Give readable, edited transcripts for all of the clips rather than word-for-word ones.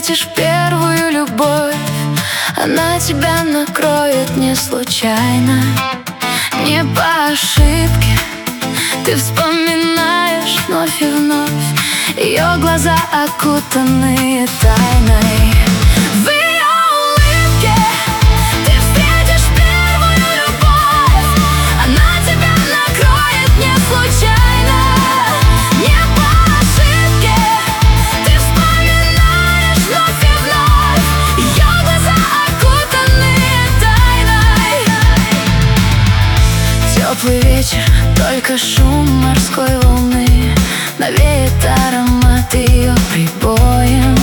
встретишь первую любовь, она тебя накроет не случайно, не по ошибке. Ты вспоминаешь вновь и вновь ее глаза, окутанные тайной. В ее улыбке ты встретишь первую любовь, она тебя накроет не случайно, не по ошибке. Ты вспоминаешь вновь и вновь ее глаза, окутанные тайной. Теплый вечер, только шум морской волны навеет аромат ее прибоем.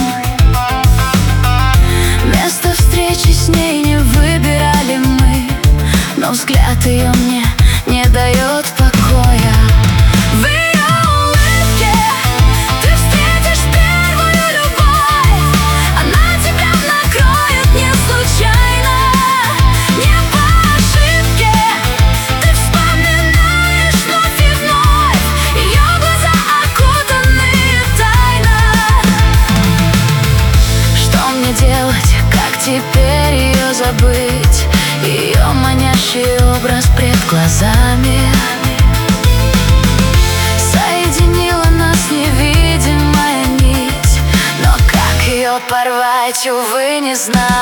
Место встречи с ней не выбирали мы, но взгляд ее мне не дает покоя. В ее улыбке ты встретишь первую любовь, она тебя накроет не случайно, не по ошибке. Ты вспоминаешь вновь и вновь ее глаза, окутанные тайной. Что мне делать, как теперь ее забыть? Ее манящий образ пред глазами соединила нас невидимая нить, но как ее порвать, увы, не знаю.